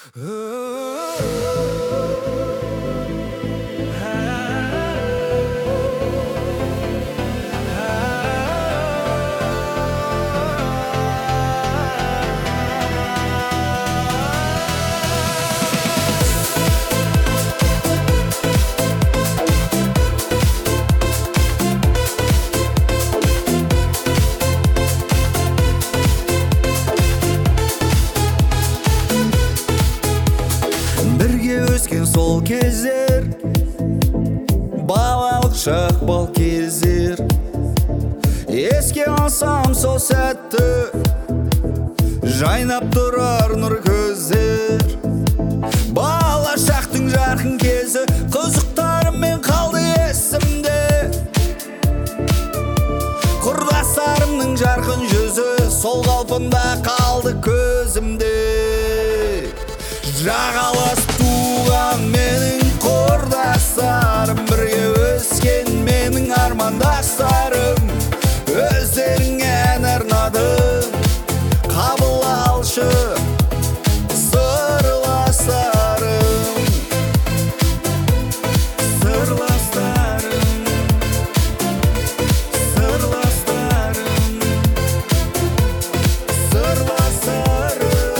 Бірге өскен сол кездер, балалық шақ бал кездер. Еске алсам сол сәтті, жайнап тұрар нұр көздер. Бала шақтың жарқын кезі, қызықтарыммен қалды есімде. Құрдастарымның жарқын жүзі, сол қалпында қалды көзімде. Жағалас туған менің құрдастарым, бірге өскен менің армандастарым. Өздеріңе ән арнадым, қабыл алшы сырластарым. Сырластарым, сырластарым, сырластарым.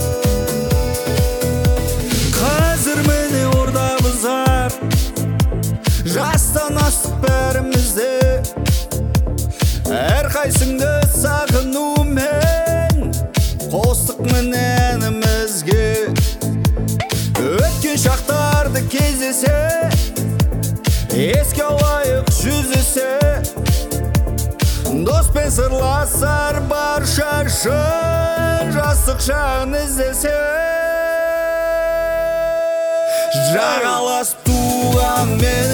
Қазір міне ордамыздар, жастан астық бәрімізде. Әрқайсыңды сағынумен қостық міне әнімізге. Өткен шақтарды кездесе, еске алайық жүздесе. Доспен сырласар барша шын, жастық шағын іздесе. Жағалас туған мен